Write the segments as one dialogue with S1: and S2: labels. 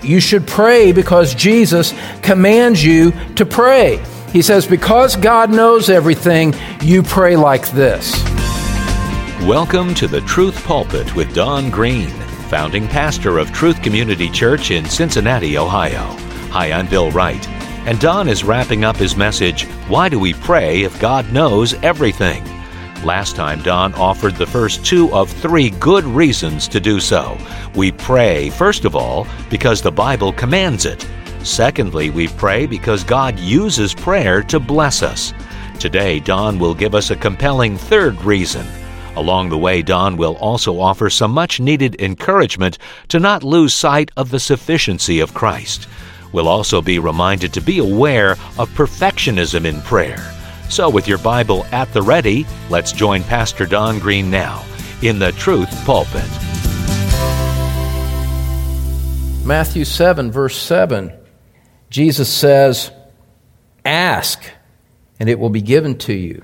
S1: You should pray because Jesus commands you to pray. He says, because God knows everything, you pray like this.
S2: Welcome to the Truth Pulpit with Don Green, founding pastor of Truth Community Church in Cincinnati, Ohio. Hi, I'm Bill Wright, and Don is wrapping up his message, Why Do We Pray If God Knows Everything? Last time, Don offered the first 2 of 3 good reasons to do so. We pray, first of all, because the Bible commands it. Secondly, we pray because God uses prayer to bless us. Today, Don will give us a compelling third reason. Along the way, Don will also offer some much-needed encouragement to not lose sight of the sufficiency of Christ. We'll also be reminded to be aware of perfectionism in prayer. So with your Bible at the ready, let's join Pastor Don Green now in the Truth Pulpit.
S1: Matthew 7, verse 7, Jesus says, Ask, and it will be given to you.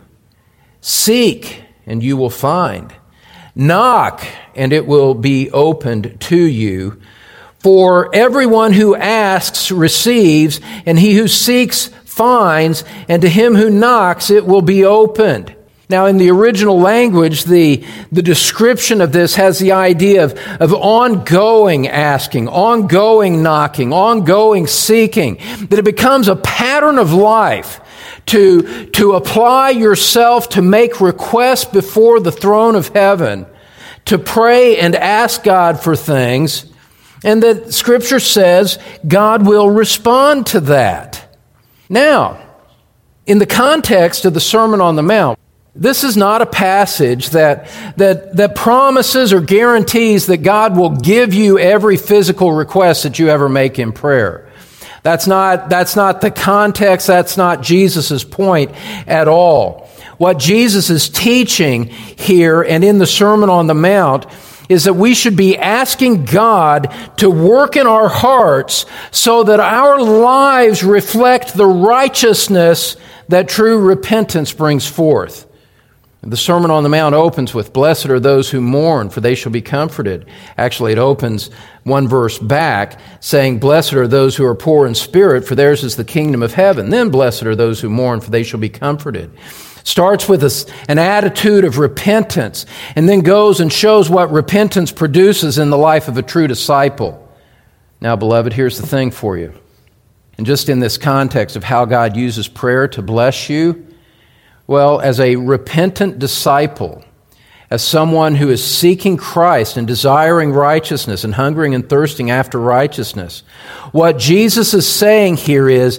S1: Seek, and you will find. Knock, and it will be opened to you. For everyone who asks receives, and he who seeks finds, and to him who knocks it will be opened. Now, in the original language, the description of this has the idea of ongoing asking, ongoing knocking, ongoing seeking, that it becomes a pattern of life to apply yourself to make requests before the throne of heaven, to pray and ask God for things, and that Scripture says God will respond to that. Now, in the context of the Sermon on the Mount, this is not a passage that promises or guarantees that God will give you every physical request that you ever make in prayer. That's not the context. That's not Jesus' point at all. What Jesus is teaching here and in the Sermon on the Mount is that we should be asking God to work in our hearts so that our lives reflect the righteousness that true repentance brings forth. The Sermon on the Mount opens with, Blessed are those who mourn, for they shall be comforted. Actually, it opens one verse back saying, Blessed are those who are poor in spirit, for theirs is the kingdom of heaven. Then, blessed are those who mourn, for they shall be comforted. Starts with an attitude of repentance, and then goes and shows what repentance produces in the life of a true disciple. Now, beloved, here's the thing for you. And just in this context of how God uses prayer to bless you, well, as a repentant disciple, as someone who is seeking Christ and desiring righteousness and hungering and thirsting after righteousness, what Jesus is saying here is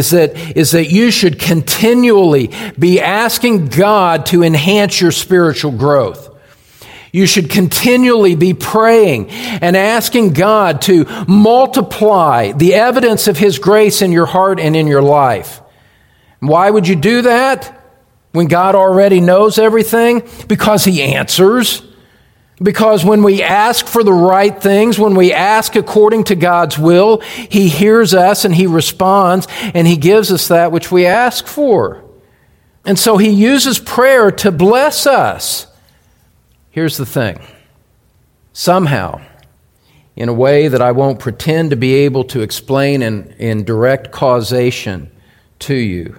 S1: that you should continually be asking God to enhance your spiritual growth. You should continually be praying and asking God to multiply the evidence of His grace in your heart and in your life. Why would you do that? When God already knows everything? Because He answers. Because when we ask for the right things, when we ask according to God's will, He hears us and He responds and He gives us that which we ask for. And so He uses prayer to bless us. Here's the thing. Somehow, in a way that I won't pretend to be able to explain in direct causation to you,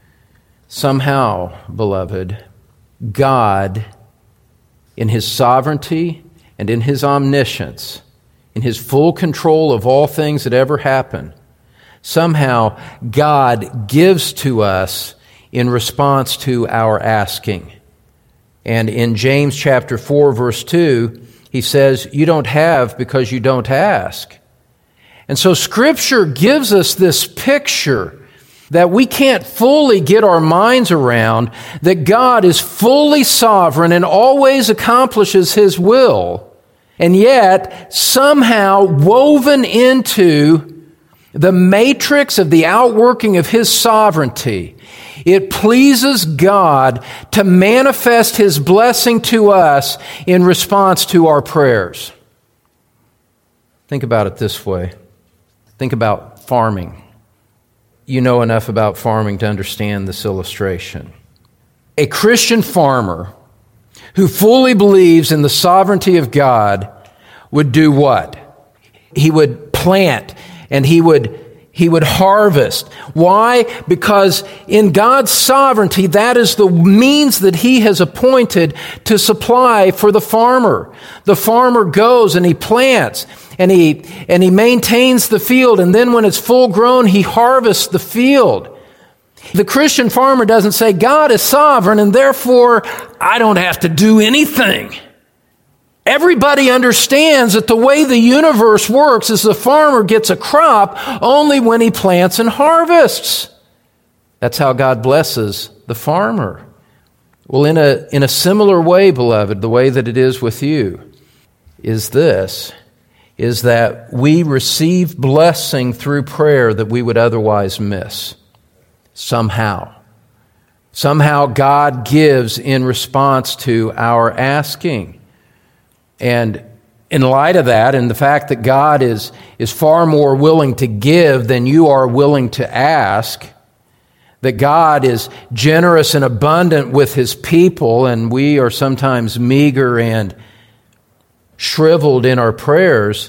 S1: somehow, beloved, God, in His sovereignty and in His omniscience, in His full control of all things that ever happen, somehow God gives to us in response to our asking. And in James chapter 4, verse 2, he says, you don't have because you don't ask. And so Scripture gives us this picture that we can't fully get our minds around, that God is fully sovereign and always accomplishes His will, and yet somehow woven into the matrix of the outworking of His sovereignty, it pleases God to manifest His blessing to us in response to our prayers. Think about it this way. Think about farming. You know enough about farming to understand this illustration. A Christian farmer who fully believes in the sovereignty of God would do what? He would plant and he would harvest. Why? Because in God's sovereignty, that is the means that he has appointed to supply for the farmer. The farmer goes and he plants and he maintains the field, and then when it's full grown, he harvests the field. The Christian farmer doesn't say, God is sovereign and therefore I don't have to do anything. Everybody understands that the way the universe works is the farmer gets a crop only when he plants and harvests. That's how God blesses the farmer. Well, in a similar way, beloved, the way that it is with you is that we receive blessing through prayer that we would otherwise miss. Somehow God gives in response to our asking. And in light of that, and the fact that God is far more willing to give than you are willing to ask, that God is generous and abundant with his people, and we are sometimes meager and shriveled in our prayers,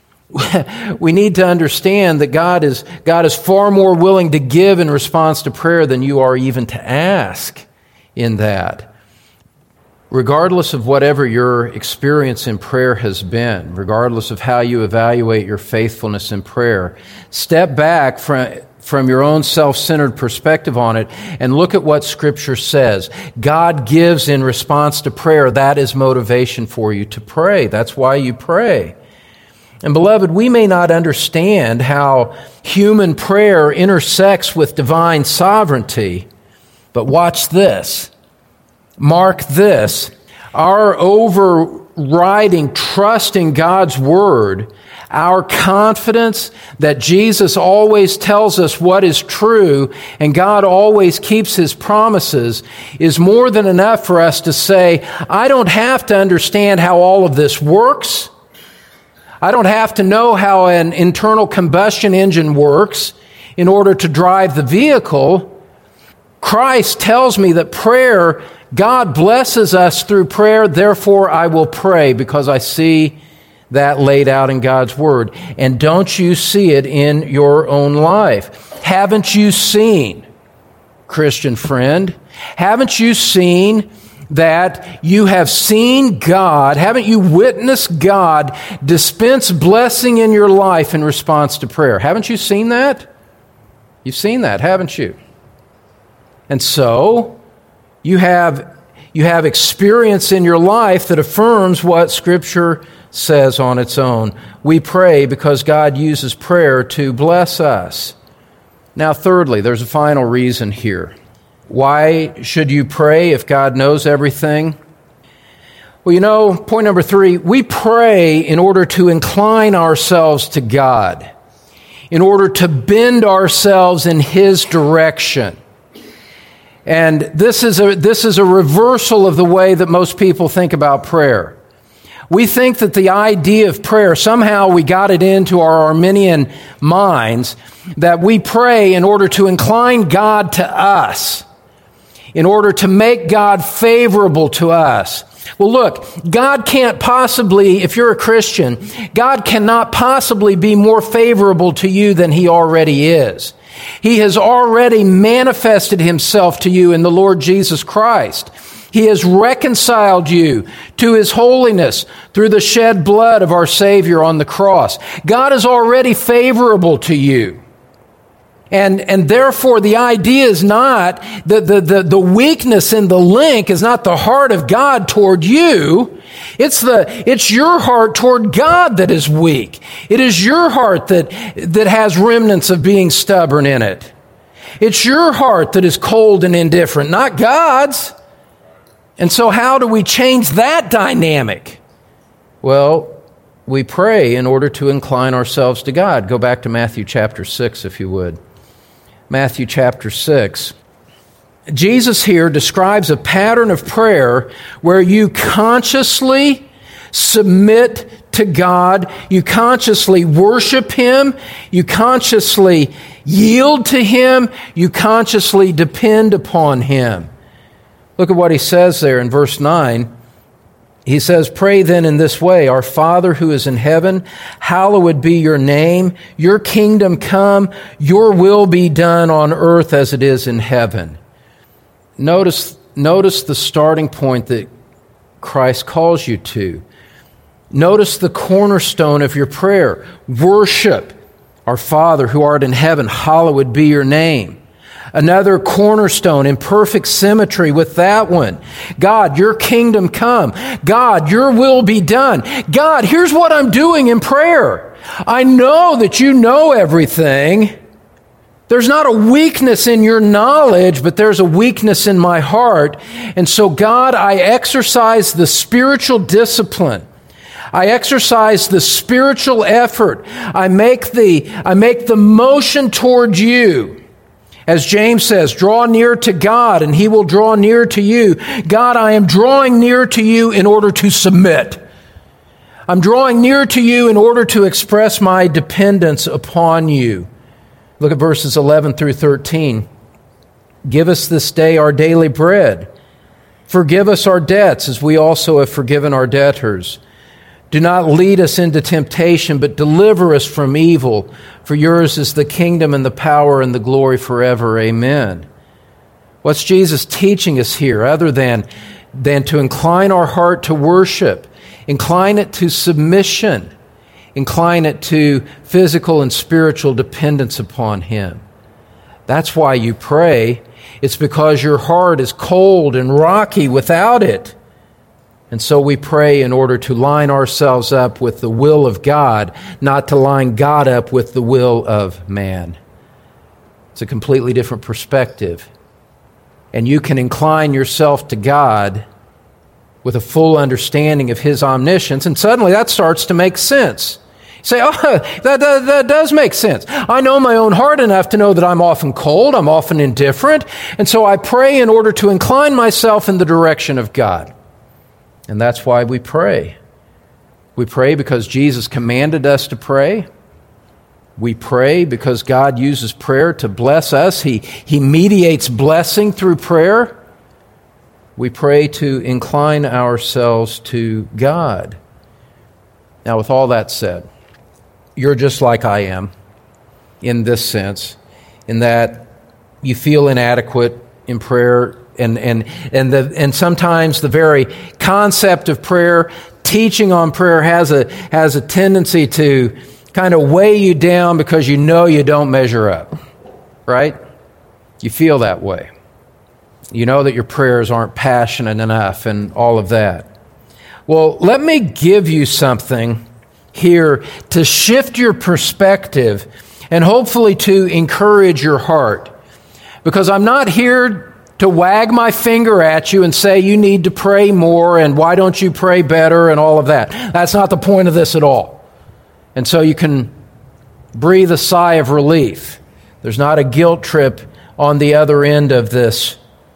S1: we need to understand that God is far more willing to give in response to prayer than you are even to ask in that. Regardless of whatever your experience in prayer has been, regardless of how you evaluate your faithfulness in prayer, step back from your own self-centered perspective on it and look at what Scripture says. God gives in response to prayer. That is motivation for you to pray. That's why you pray. And beloved, we may not understand how human prayer intersects with divine sovereignty, but watch this. Mark this. Our overriding trust in God's Word, our confidence that Jesus always tells us what is true and God always keeps his promises is more than enough for us to say, I don't have to understand how all of this works. I don't have to know how an internal combustion engine works in order to drive the vehicle. Christ tells me that prayer, God blesses us through prayer, therefore I will pray because I see that laid out in God's Word. And don't you see it in your own life? Haven't you seen, Christian friend, haven't you seen that you have seen God, haven't you witnessed God dispense blessing in your life in response to prayer? Haven't you seen that? You've seen that, haven't you? And so, you have experience in your life that affirms what Scripture says on its own. We pray because God uses prayer to bless us. Now, thirdly, there's a final reason here. Why should you pray if God knows everything? Well, point number 3, we pray in order to incline ourselves to God, in order to bend ourselves in His direction. And this is a reversal of the way that most people think about prayer. We think that the idea of prayer, somehow we got it into our Arminian minds, that we pray in order to incline God to us, in order to make God favorable to us. Well, look, God can't possibly, if you're a Christian, God cannot possibly be more favorable to you than He already is. He has already manifested Himself to you in the Lord Jesus Christ. He has reconciled you to His holiness through the shed blood of our Savior on the cross. God is already favorable to you. And therefore, the idea is not that the weakness in the link is not the heart of God toward you. It's your heart toward God that is weak. It is your heart that has remnants of being stubborn in it. It's your heart that is cold and indifferent, not God's. And so how do we change that dynamic? Well, we pray in order to incline ourselves to God. Go back to Matthew chapter 6, if you would. Matthew chapter 6. Jesus here describes a pattern of prayer where you consciously submit to God, you consciously worship Him, you consciously yield to Him, you consciously depend upon Him. Look at what He says there in verse 9. He says, pray then in this way, Our Father who is in heaven, hallowed be your name. Your kingdom come, your will be done on earth as it is in heaven. Notice the starting point that Christ calls you to. Notice the cornerstone of your prayer. Worship. Our Father who art in heaven, hallowed be your name. Another cornerstone in perfect symmetry with that one. God, your kingdom come. God, your will be done. God, here's what I'm doing in prayer. I know that you know everything. There's not a weakness in your knowledge, but there's a weakness in my heart. And so, God, I exercise the spiritual discipline. I exercise the spiritual effort. I make the motion toward you. As James says, draw near to God and He will draw near to you. God, I am drawing near to you in order to submit. I'm drawing near to you in order to express my dependence upon you. Look at verses 11 through 13. Give us this day our daily bread. Forgive us our debts as we also have forgiven our debtors. Do not lead us into temptation, but deliver us from evil. For yours is the kingdom and the power and the glory forever. Amen. What's Jesus teaching us here other than to incline our heart to worship, incline it to submission, incline it to physical and spiritual dependence upon Him? That's why you pray. It's because your heart is cold and rocky without it. And so we pray in order to line ourselves up with the will of God, not to line God up with the will of man. It's a completely different perspective. And you can incline yourself to God with a full understanding of His omniscience, and suddenly that starts to make sense. You say, that does make sense. I know my own heart enough to know that I'm often cold, I'm often indifferent, and so I pray in order to incline myself in the direction of God. And that's why we pray. We pray because Jesus commanded us to pray. We pray because God uses prayer to bless us. He mediates blessing through prayer. We pray to incline ourselves to God. Now, with all that said, you're just like I am in this sense, in that you feel inadequate in prayer. And sometimes the very concept of prayer, teaching on prayer has a tendency to kind of weigh you down because you know you don't measure up, right? You feel that way. You know that your prayers aren't passionate enough and all of that. Well, let me give you something here to shift your perspective and hopefully to encourage your heart. Because I'm not here to wag my finger at you and say you need to pray more and why don't you pray better and all of that. That's not the point of this at all. And so you can breathe a sigh of relief. There's not a guilt trip on the other end of this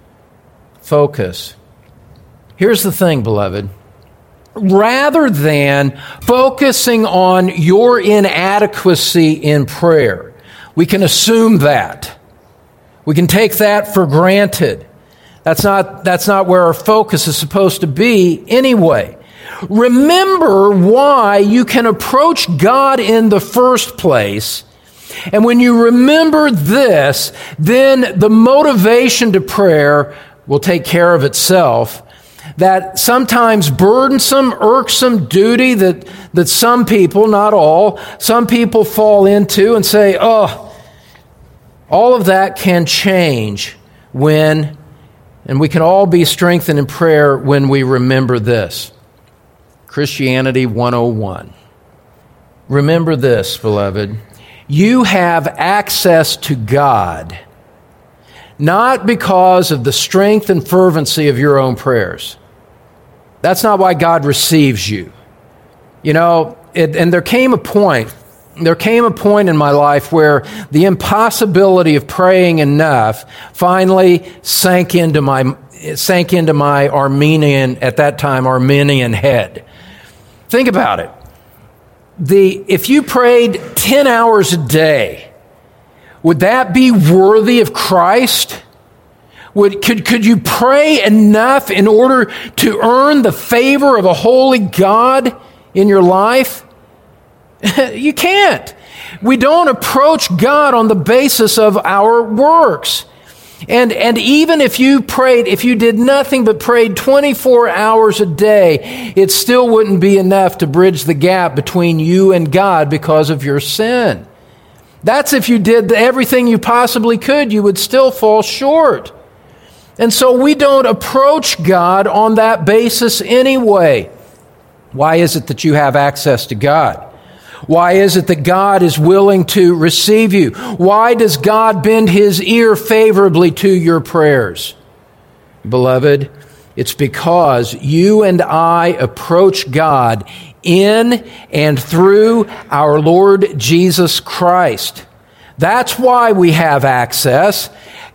S1: focus. Here's the thing, beloved. Rather than focusing on your inadequacy in prayer, we can assume that. We can take that for granted. That's not where our focus is supposed to be anyway. Remember why you can approach God in the first place. And when you remember this, then the motivation to prayer will take care of itself. That sometimes burdensome, irksome duty that some people, not all, some people fall into and say, all of that can change and we can all be strengthened in prayer when we remember this. Christianity 101. Remember this, beloved. You have access to God, not because of the strength and fervency of your own prayers. That's not why God receives you. You know, and there came a point in my life where the impossibility of praying enough finally sank into my Arminian head. Think about it. If you prayed 10 hours a day, would that be worthy of Christ? Could you pray enough in order to earn the favor of a holy God in your life? You can't. We don't approach God on the basis of our works. And even if you did nothing but prayed 24 hours a day, it still wouldn't be enough to bridge the gap between you and God because of your sin. That's if you did everything you possibly could, you would still fall short. And so we don't approach God on that basis anyway. Why is it that you have access to God? Why is it that God is willing to receive you? Why does God bend His ear favorably to your prayers? Beloved, it's because you and I approach God in and through our Lord Jesus Christ. That's why we have access.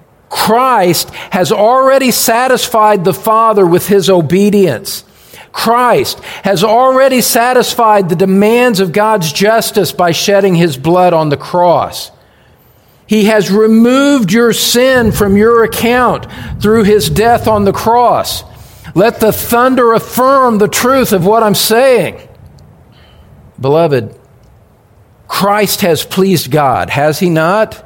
S1: Christ has already satisfied the Father with His obedience. Christ has already satisfied the demands of God's justice by shedding His blood on the cross. He has removed your sin from your account through His death on the cross. Let the thunder affirm the truth of what I'm saying. Beloved, Christ has pleased God, has He not?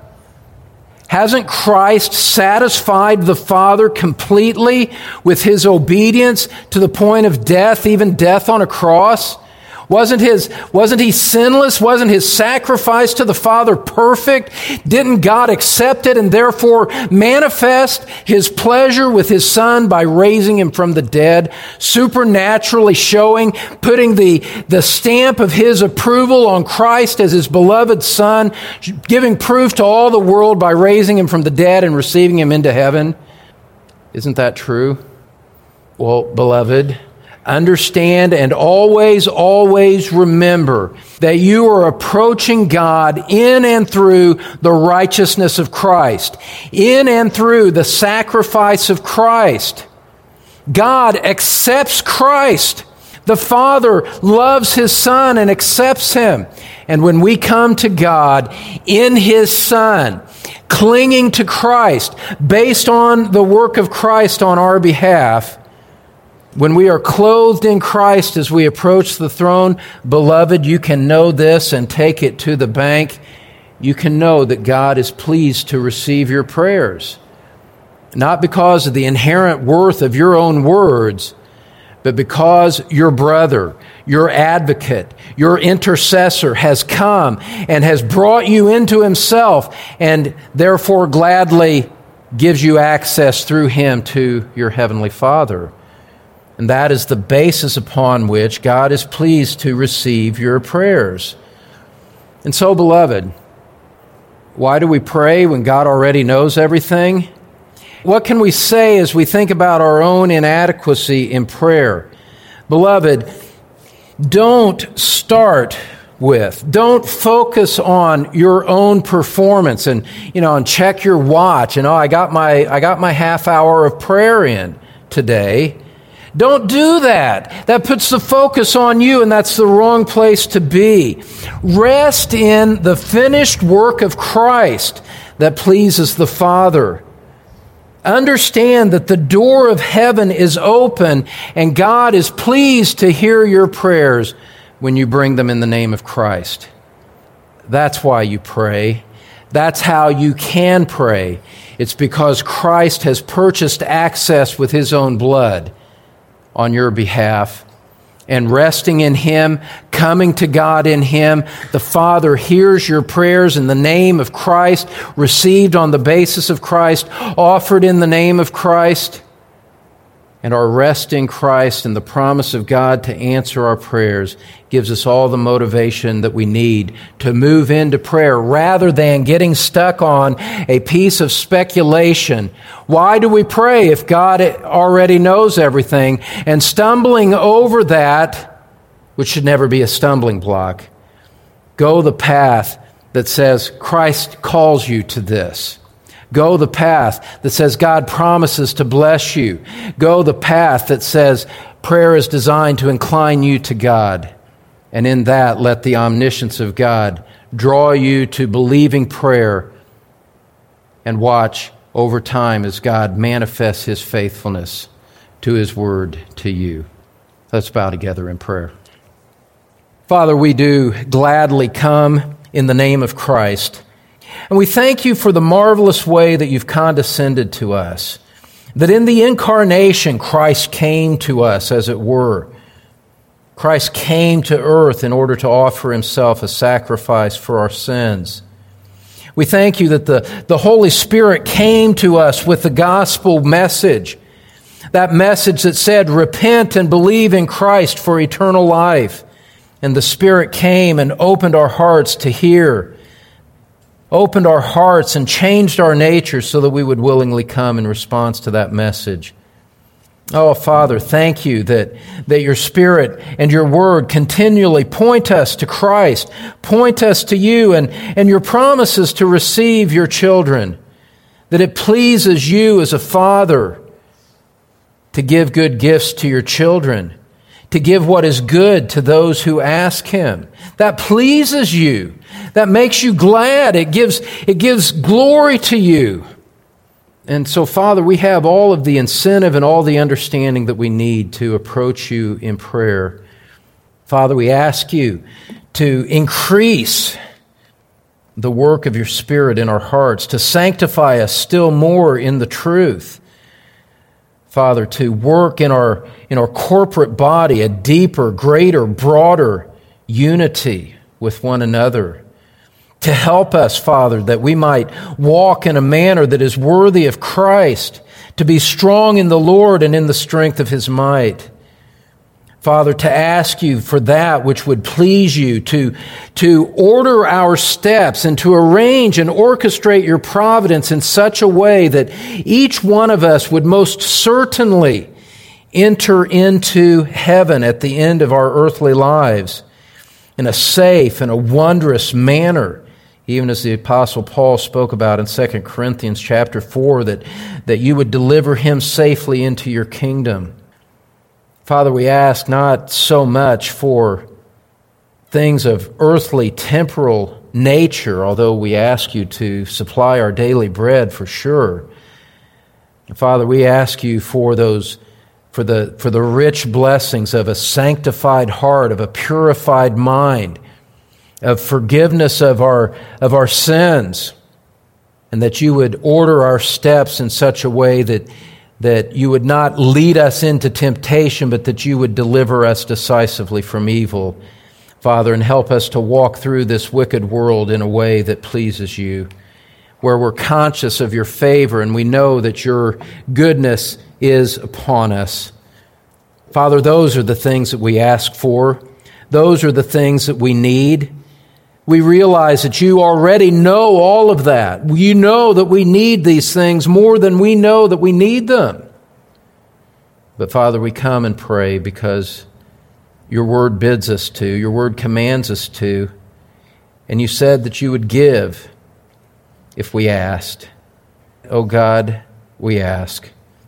S1: Hasn't Christ satisfied the Father completely with His obedience to the point of death, even death on a cross? Wasn't He sinless? Wasn't His sacrifice to the Father perfect? Didn't God accept it and therefore manifest His pleasure with His Son by raising Him from the dead, supernaturally putting the stamp of His approval on Christ as His beloved Son, giving proof to all the world by raising Him from the dead and receiving Him into heaven? Isn't that true? Well, beloved, understand and always remember that you are approaching God in and through the righteousness of Christ, in and through the sacrifice of Christ. God accepts Christ. The Father loves His Son and accepts Him. And when we come to God in His Son, clinging to Christ, based on the work of Christ on our behalf, when we are clothed in Christ as we approach the throne, beloved, you can know this and take it to the bank. You can know that God is pleased to receive your prayers. Not because of the inherent worth of your own words, but because your brother, your advocate, your intercessor has come and has brought you into Himself and therefore gladly gives you access through Him to your Heavenly Father. And that is the basis upon which God is pleased to receive your prayers. And so, beloved, why do we pray when God already knows everything? What can we say as we think about our own inadequacy in prayer? Beloved, don't focus on your own performance and check your watch and I got my half hour of prayer in today. Don't do that. That puts the focus on you, and that's the wrong place to be. Rest in the finished work of Christ that pleases the Father. Understand that the door of heaven is open, and God is pleased to hear your prayers when you bring them in the name of Christ. That's why you pray. That's how you can pray. It's because Christ has purchased access with His own blood on your behalf, and resting in Him, coming to God in Him, the Father hears your prayers in the name of Christ, received on the basis of Christ, offered in the name of Christ, and our rest in Christ and the promise of God to answer our prayers gives us all the motivation that we need to move into prayer rather than getting stuck on a piece of speculation. Why do we pray if God already knows everything? And stumbling over that, which should never be a stumbling block, go the path that says Christ calls you to this. Go the path that says God promises to bless you. Go the path that says prayer is designed to incline you to God. And in that, let the omniscience of God draw you to believing prayer, and watch over time as God manifests His faithfulness to His word to you. Let's bow together in prayer. Father, we do gladly come in the name of Christ, and we thank you for the marvelous way that you've condescended to us, that in the incarnation Christ came to us, as it were. Christ came to earth in order to offer Himself a sacrifice for our sins. We thank you that the Holy Spirit came to us with the gospel message, that message that said, repent and believe in Christ for eternal life. And the Spirit came and opened our hearts to hear, opened our hearts and changed our nature so that we would willingly come in response to that message. Oh, Father, thank you that your Spirit and your Word continually point us to Christ, point us to you and your promises to receive your children, that it pleases you as a father to give good gifts to your children, to give what is good to those who ask Him. That pleases you. That makes you glad. It gives glory to you. And so, Father, we have all of the incentive and all the understanding that we need to approach you in prayer. Father, we ask you to increase the work of your Spirit in our hearts, to sanctify us still more in the truth. Father, to work in our corporate body a deeper, greater, broader unity with one another. To help us, Father, that we might walk in a manner that is worthy of Christ, to be strong in the Lord and in the strength of His might. Father, to ask you for that which would please you, to order our steps and to arrange and orchestrate your providence in such a way that each one of us would most certainly enter into heaven at the end of our earthly lives in a safe and a wondrous manner. Even as the Apostle Paul spoke about in 2 Corinthians chapter 4, that you would deliver him safely into your kingdom. Father, we ask not so much for things of earthly, temporal nature, although we ask you to supply our daily bread for sure. Father, we ask you for the rich blessings of a sanctified heart, of a purified mind, of forgiveness of our sins, and that you would order our steps in such a way that you would not lead us into temptation, but that you would deliver us decisively from evil, Father, and help us to walk through this wicked world in a way that pleases you, where we're conscious of your favor and we know that your goodness is upon us. Father, those are the things that we ask for. Those are the things that we need. We realize that you already know all of that. You know that we need these things more than we know that we need them. But Father, we come and pray because your word bids us to, your word commands us to, and you said that you would give if we asked. Oh God, we ask,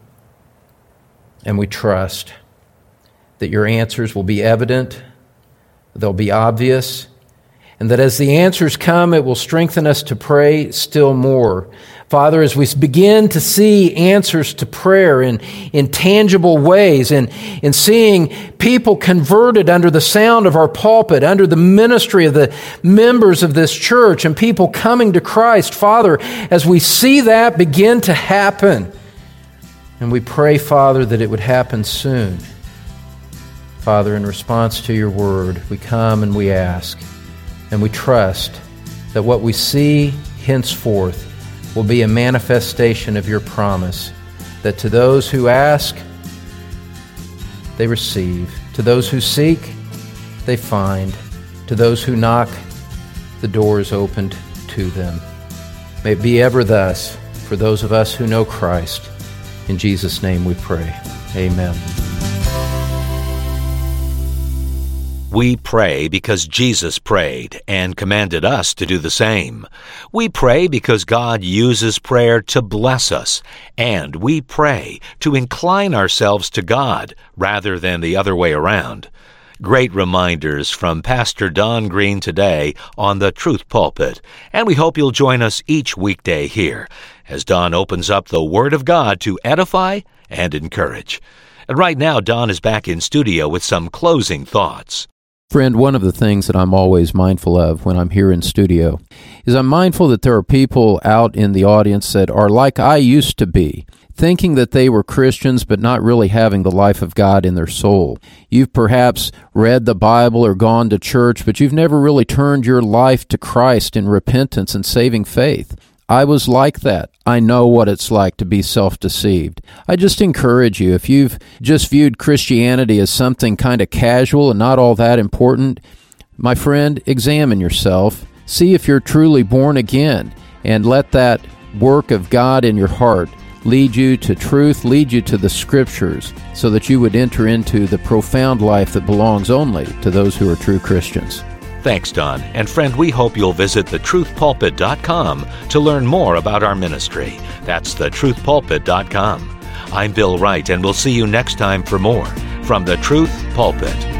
S1: and we trust that your answers will be evident, they'll be obvious, and that as the answers come, it will strengthen us to pray still more. Father, as we begin to see answers to prayer in tangible ways, and in seeing people converted under the sound of our pulpit, under the ministry of the members of this church, and people coming to Christ, Father, as we see that begin to happen, and we pray, Father, that it would happen soon. Father, in response to your word, we come and we ask, and we trust that what we see henceforth will be a manifestation of your promise, that to those who ask, they receive. To those who seek, they find. To those who knock, the door is opened to them. May it be ever thus for those of us who know Christ. In Jesus' name we pray. Amen.
S2: We pray because Jesus prayed and commanded us to do the same. We pray because God uses prayer to bless us, and we pray to incline ourselves to God rather than the other way around. Great reminders from Pastor Don Green today on the Truth Pulpit, and we hope you'll join us each weekday here as Don opens up the Word of God to edify and encourage. And right now, Don is back in studio with some closing thoughts.
S1: Friend, one of the things that I'm always mindful of when I'm here in studio is I'm mindful that there are people out in the audience that are like I used to be, thinking that they were Christians but not really having the life of God in their soul. You've perhaps read the Bible or gone to church, but you've never really turned your life to Christ in repentance and saving faith. I was like that. I know what it's like to be self-deceived. I just encourage you, if you've just viewed Christianity as something kind of casual and not all that important, my friend, examine yourself. See if you're truly born again, and let that work of God in your heart lead you to truth, lead you to the Scriptures, so that you would enter into the profound life that belongs only to those who are true Christians.
S2: Thanks, Don. And friend, we hope you'll visit thetruthpulpit.com to learn more about our ministry. That's thetruthpulpit.com. I'm Bill Wright, and we'll see you next time for more from the Truth Pulpit.